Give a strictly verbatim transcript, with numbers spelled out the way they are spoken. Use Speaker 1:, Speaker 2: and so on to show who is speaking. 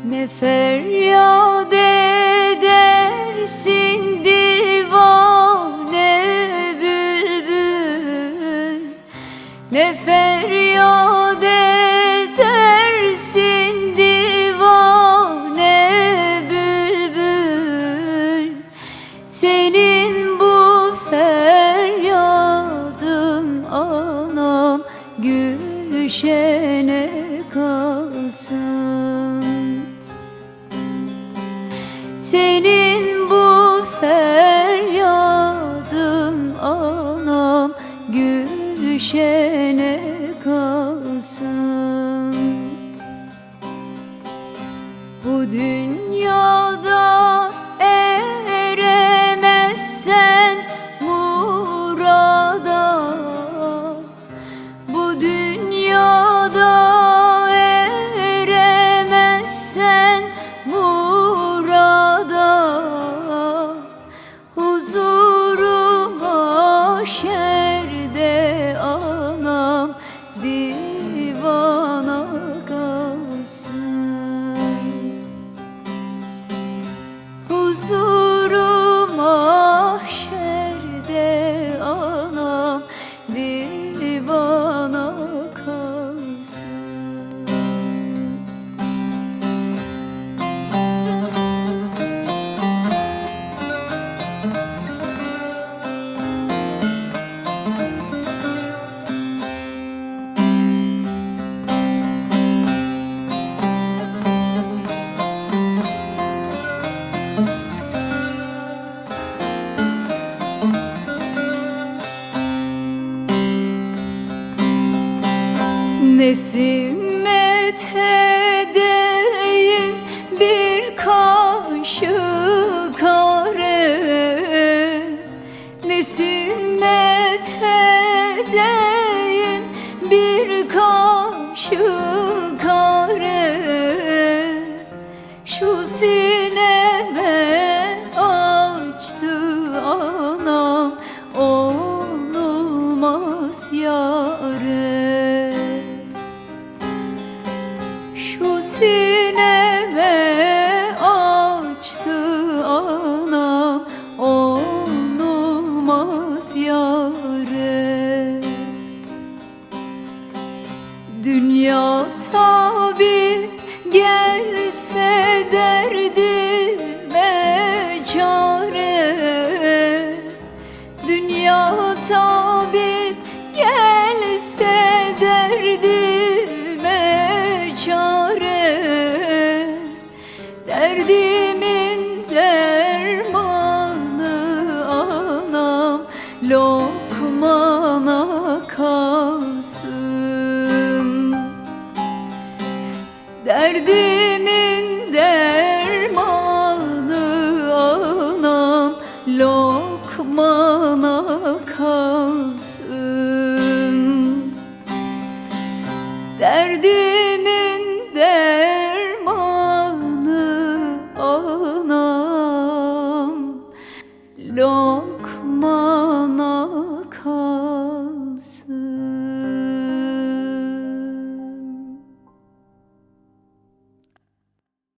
Speaker 1: Ne feryat edersin divane bülbül, ne feryat edersin divane bülbül. Senin bu feryadın anam gülşene kalsın. Senin bu feryadın anam gülşene kalsın. Bu dünyada eremezsen murada, bu dünyada eremezsen murada, huzuru mahşerde anam divana kalsın. Huzuru mahşerde anam divana kalsın. Nesimet edeyim bir kaşık are, nesimet edeyim bir kaşık are. Şu sineme açtı anam olmaz yâre. Şu sineme açtı anam olmaz yâre. Dünya tabi gelse derdime çare, dünya tabi gelse derdime çare. Derdimin dermanı anam lokmana kalsın. Derdimin dermanı anam lokmana kalsın. Derdimin dermanı anam lokmana